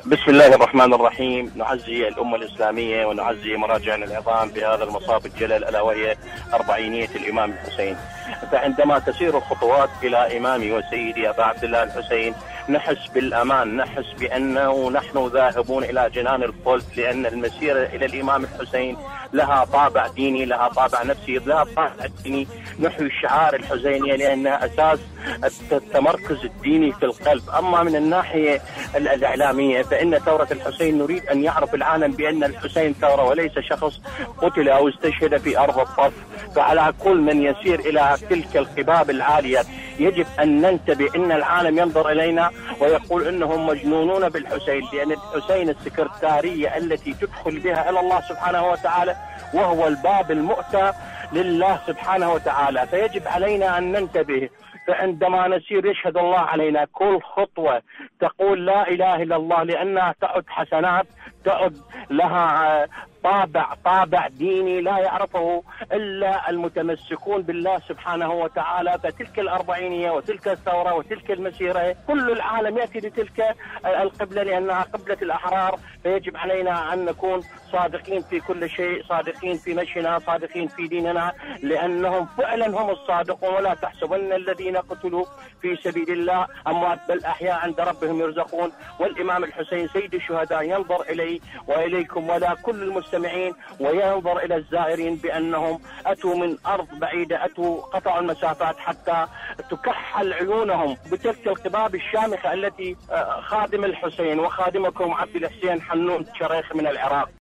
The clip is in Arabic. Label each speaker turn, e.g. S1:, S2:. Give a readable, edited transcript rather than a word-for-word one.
S1: بسم الله الرحمن الرحيم. نعزي الأمة الإسلامية ونعزي مراجعنا العظام بهذا المصاب الجلل، ألا وهي أربعينية الإمام الحسين. فعندما تسير الخطوات إلى إمامي وسيدي أبا عبد الله الحسين نحس بالأمان، نحس بأنه نحن ذاهبون إلى جنان الخلد، لأن المسيرة إلى الإمام الحسين لها طابع ديني، لها طابع نفسي، لها طابع ديني نحو الشعار الحسينية، لأنها أساس التمركز الديني في القلب. أما من الناحية الإعلامية فإن ثورة الحسين نريد أن يعرف العالم بأن الحسين ثورة وليس شخص قتل أو استشهد في أرض الطف. فعلى كل من يسير إلى تلك القباب العالية يجب أن ننتبه أن العالم ينظر إلينا ويقول أنهم مجنونون بالحسين، لأن الحسين السكرتارية التي تدخل بها إلى الله سبحانه وتعالى، وهو الباب المؤتى لله سبحانه وتعالى. فيجب علينا أن ننتبه، فعندما نسير يشهد الله علينا كل خطوة تقول لا إله إلا الله، لأنها تعد حسنات، تعد لها طابع ديني لا يعرفه إلا المتمسكون بالله سبحانه وتعالى. فتلك الأربعينية وتلك الثورة وتلك المسيرة كل العالم يأتي لتلك القبلة لأنها قبلة الأحرار. فيجب علينا أن نكون صادقين في كل شيء، صادقين في مشينا، صادقين في ديننا، لأنهم فعلا هم الصادقون. ولا تحسبن الذين قتلوا في سبيل الله أموات بل أحياء عند ربهم يرزقون. والإمام الحسين سيد الشهداء ينظر إلي وإليكم ولا كل المستمعين، وينظر إلى الزائرين بأنهم أتوا من أرض بعيدة، أتوا قطعوا المسافات حتى تكحل عيونهم بتلك القباب الشامخة التي خادم الحسين وخادمكم عبد الحسين حنون شريخ من العراق.